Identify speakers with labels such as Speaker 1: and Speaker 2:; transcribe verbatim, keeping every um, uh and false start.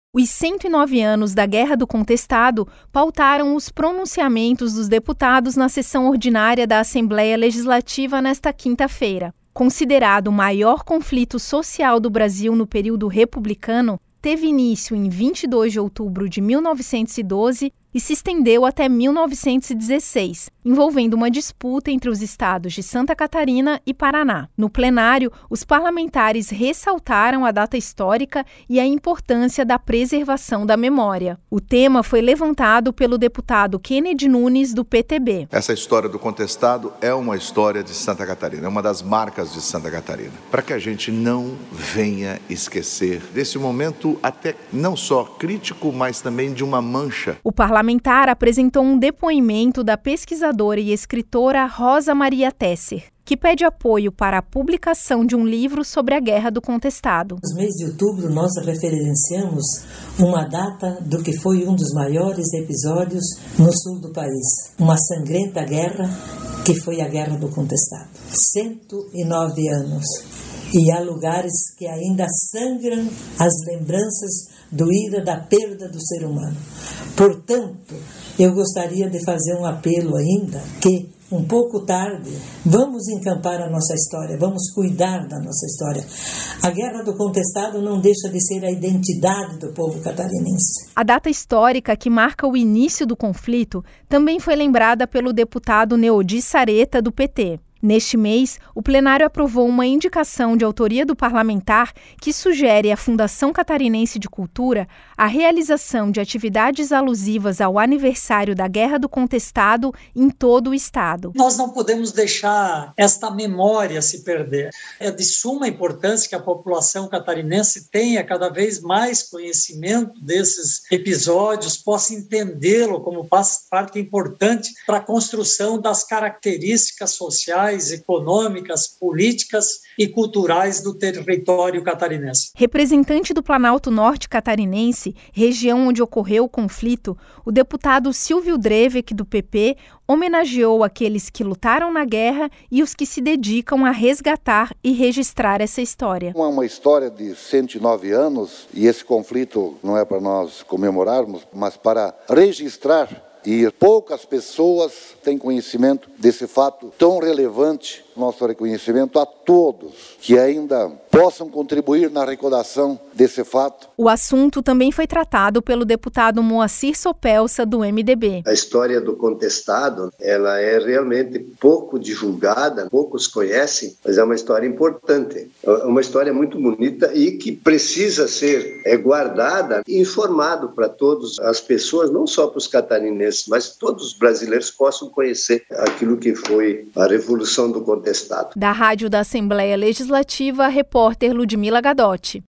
Speaker 1: Os cento e nove anos da Guerra do Contestado pautaram os pronunciamentos dos deputados na sessão ordinária da Assembleia Legislativa nesta quinta-feira. Considerado o maior conflito social do Brasil no período republicano, teve início em vinte e dois de outubro de mil novecentos e doze e se estendeu até mil novecentos e dezesseis, envolvendo uma disputa entre os estados de Santa Catarina e Paraná. No plenário, os parlamentares ressaltaram a data histórica e a importância da preservação da memória. O tema foi levantado pelo deputado Kennedy Nunes, do P T B.
Speaker 2: Essa história do contestado é uma história de Santa Catarina, é uma das marcas de Santa Catarina. Para que a gente não venha esquecer desse momento até não só crítico, mas também de uma mancha.
Speaker 1: O parlamentar apresentou um depoimento da pesquisadora e escritora Rosa Maria Tesser, que pede apoio para a publicação de um livro sobre a Guerra do Contestado.
Speaker 3: No mês de outubro, nós referenciamos uma data do que foi um dos maiores episódios no sul do país. Uma sangrenta guerra que foi a Guerra do Contestado. cento e nove anos. E há lugares que ainda sangram as lembranças doídas da perda do ser humano. Portanto, eu gostaria de fazer um apelo ainda que, um pouco tarde, vamos encampar a nossa história, vamos cuidar da nossa história. A Guerra do Contestado não deixa de ser a identidade do povo catarinense.
Speaker 1: A data histórica que marca o início do conflito também foi lembrada pelo deputado Neodi Sareta, do P T. Neste mês, o plenário aprovou uma indicação de autoria do parlamentar que sugere à Fundação Catarinense de Cultura a realização de atividades alusivas ao aniversário da Guerra do Contestado em todo o estado.
Speaker 4: Nós não podemos deixar esta memória se perder. É de suma importância que a população catarinense tenha cada vez mais conhecimento desses episódios, possa entendê-lo como parte importante para a construção das características sociais, econômicas, políticas e culturais do território catarinense.
Speaker 1: Representante do Planalto Norte catarinense, região onde ocorreu o conflito, o deputado Silvio Drevek, do P P, homenageou aqueles que lutaram na guerra e os que se dedicam a resgatar e registrar essa história.
Speaker 5: É uma história de cento e nove anos e esse conflito não é para nós comemorarmos, mas para registrar. E poucas pessoas têm conhecimento desse fato tão relevante. Nosso reconhecimento a todos que ainda possam contribuir na recordação desse fato.
Speaker 1: O assunto também foi tratado pelo deputado Moacir Sopelsa, do M D B.
Speaker 6: A história do contestado, ela é realmente pouco divulgada, poucos conhecem, mas é uma história importante. É uma história muito bonita e que precisa ser é, guardada e informado para todas as pessoas, não só para os catarinenses, mas todos os brasileiros possam conhecer aquilo que foi a Revolução do Contestado.
Speaker 1: Da Rádio da Assembleia Legislativa, a repórter Ludmila Gadotti.